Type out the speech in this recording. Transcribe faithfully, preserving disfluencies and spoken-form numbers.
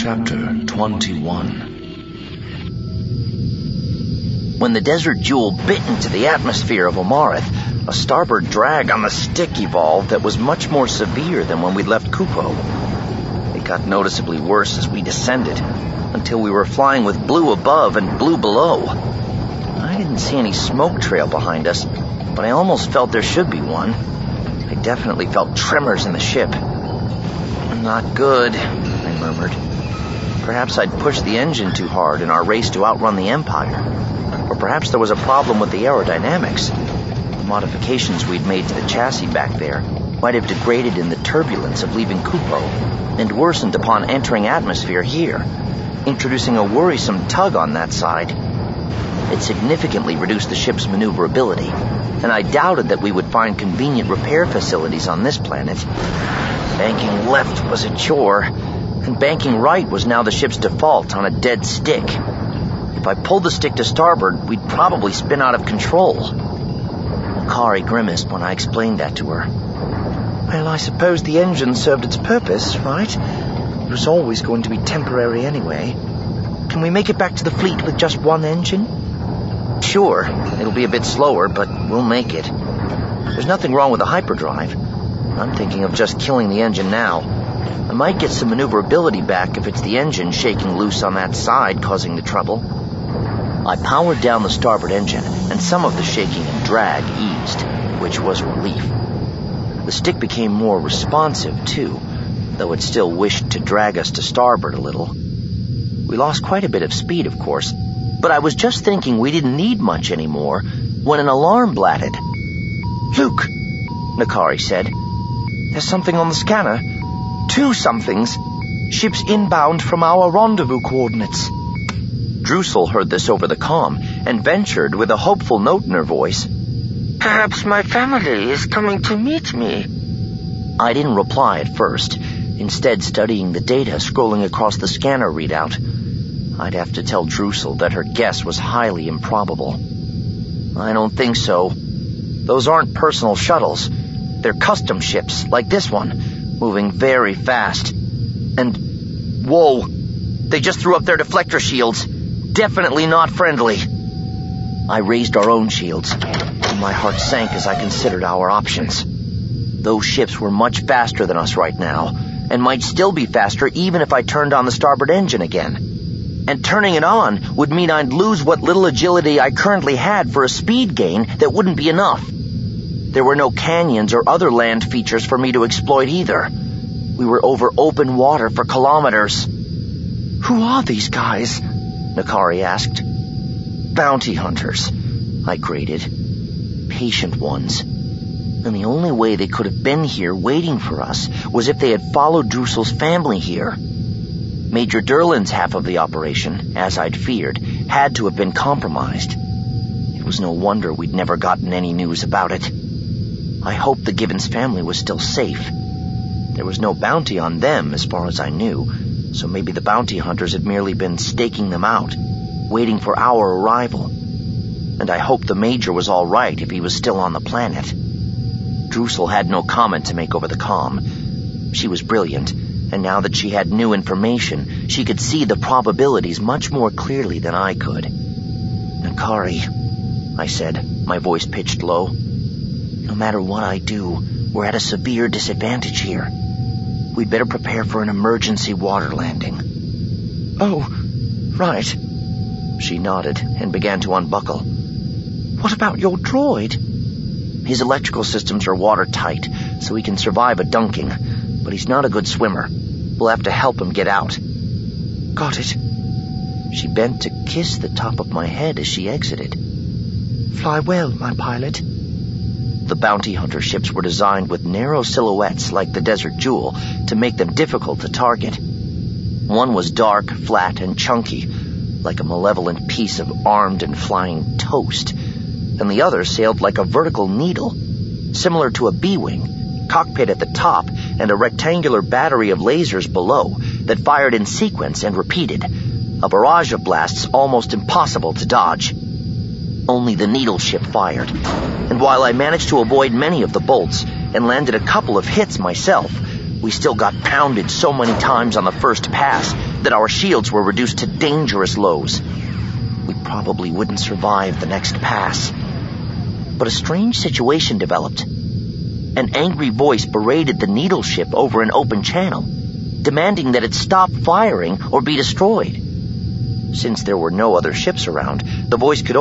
Chapter twenty-one. When the Desert Jewel bit into the atmosphere of Omarith, a starboard drag on the stick evolved that was much more severe than when we left Kupo. It got noticeably worse as we descended, until we were flying with blue above and blue below. I didn't see any smoke trail behind us, but I almost felt there should be one. I definitely felt tremors in the ship. Not good, I murmured. Perhaps I'd pushed the engine too hard in our race to outrun the Empire. Or perhaps there was a problem with the aerodynamics. The modifications we'd made to the chassis back there might have degraded in the turbulence of leaving Kupo, and worsened upon entering atmosphere here, introducing a worrisome tug on that side. It significantly reduced the ship's maneuverability, and I doubted that we would find convenient repair facilities on this planet. Banking left was a chore, and banking right was now the ship's default on a dead stick. If I pulled the stick to starboard, we'd probably spin out of control. Akari grimaced when I explained that to her. Well, I suppose the engine served its purpose, right? It was always going to be temporary anyway. Can we make it back to the fleet with just one engine? Sure, it'll be a bit slower, but we'll make it. There's nothing wrong with the hyperdrive. I'm thinking of just killing the engine now. I might get some maneuverability back if it's the engine shaking loose on that side causing the trouble. I powered down the starboard engine, and some of the shaking and drag eased, which was a relief. The stick became more responsive, too, though it still wished to drag us to starboard a little. We lost quite a bit of speed, of course, but I was just thinking we didn't need much anymore when an alarm blatted. "Luke," Nakari said. "There's something on the scanner. Two somethings. Ships inbound from our rendezvous coordinates." Drusel heard this over the comm and ventured with a hopeful note in her voice. "Perhaps my family is coming to meet me." I didn't reply at first, instead studying the data scrolling across the scanner readout. I'd have to tell Drusel that her guess was highly improbable. "I don't think so. Those aren't personal shuttles. They're custom ships, like this one, moving very fast. And, whoa, they just threw up their deflector shields. Definitely not friendly." I raised our own shields, and my heart sank as I considered our options. Those ships were much faster than us right now, and might still be faster even if I turned on the starboard engine again. And turning it on would mean I'd lose what little agility I currently had for a speed gain that wouldn't be enough. There were no canyons or other land features for me to exploit either. We were over open water for kilometers. "Who are these guys?" Nakari asked. "Bounty hunters," I grated. "Patient ones. And the only way they could have been here waiting for us was if they had followed Drusel's family here. Major Derlin's half of the operation, as I'd feared, had to have been compromised. It was no wonder we'd never gotten any news about it. I hoped the Givens family was still safe. There was no bounty on them as far as I knew, so maybe the bounty hunters had merely been staking them out, waiting for our arrival. And I hoped the Major was all right if he was still on the planet. Drusel had no comment to make over the comm. She was brilliant, and now that she had new information, she could see the probabilities much more clearly than I could. "Nakari," I said, my voice pitched low. "No matter what I do, we're at a severe disadvantage here. We'd better prepare for an emergency water landing." "Oh, right." She nodded and began to unbuckle. "What about your droid?" "His electrical systems are watertight, so he can survive a dunking, but he's not a good swimmer. We'll have to help him get out." "Got it." She bent to kiss the top of my head as she exited. "Fly well, my pilot." The bounty hunter ships were designed with narrow silhouettes like the Desert Jewel to make them difficult to target. One was dark, flat, and chunky, like a malevolent piece of armed and flying toast, and the other sailed like a vertical needle, similar to a B-wing, cockpit at the top and a rectangular battery of lasers below that fired in sequence and repeated, a barrage of blasts almost impossible to dodge. Only the needle ship fired, and while I managed to avoid many of the bolts and landed a couple of hits myself, we still got pounded so many times on the first pass that our shields were reduced to dangerous lows. We probably wouldn't survive the next pass. But a strange situation developed. An angry voice berated the Needle ship over an open channel, demanding that it stop firing or be destroyed. Since there were no other ships around, the voice could